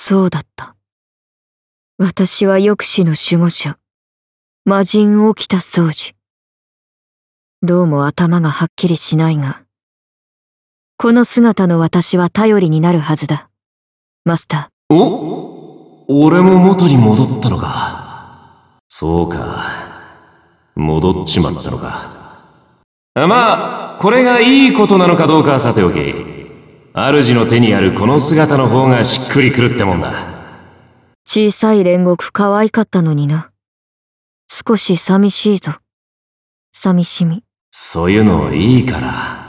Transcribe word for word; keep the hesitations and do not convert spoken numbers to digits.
そうだった。私は抑止の守護者、魔人沖田総司。どうも頭がはっきりしないが、この姿の私は頼りになるはずだ。マスター。お？俺も元に戻ったのか。そうか。戻っちまったのか。まあ、これがいいことなのかどうかはさておき、主の手にあるこの姿の方がしっくりくるってもんだ。 小さい煉獄可愛かったのにな。少し寂しいぞ。寂しみ。 そういうのいいから。